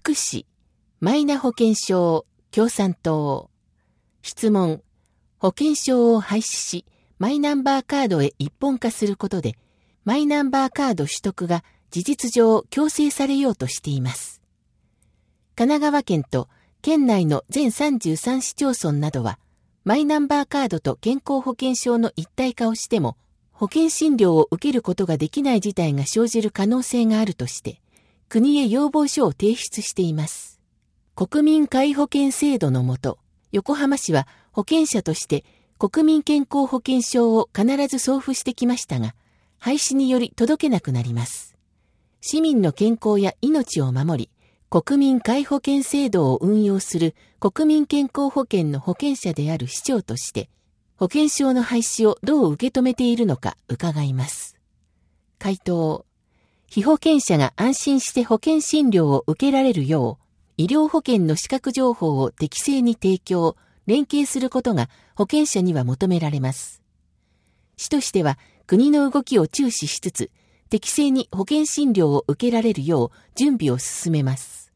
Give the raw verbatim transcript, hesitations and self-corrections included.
福祉、マイナ保険証、共産党。質問。保険証を廃止し、マイナンバーカードへ一本化することで、マイナンバーカード取得が事実上強制されようとしています。神奈川県と県内の全さんじゅうさん市町村などは、マイナンバーカードと健康保険証の一体化をしても、保険診療を受けることができない事態が生じる可能性があるとして、国へ要望書を提出しています。国民皆保険制度のもと、横浜市は保険者として国民健康保険証を必ず送付してきましたが、廃止により届けなくなります。市民の健康や命を守り、国民皆保険制度を運用する国民健康保険の保険者である市長として、保険証の廃止をどう受け止めているのか伺います。回答。被保険者が安心して保険診療を受けられるよう、医療保険の資格情報を適正に提供、連携することが保険者には求められます。市としては国の動きを注視しつつ、適正に保険診療を受けられるよう準備を進めます。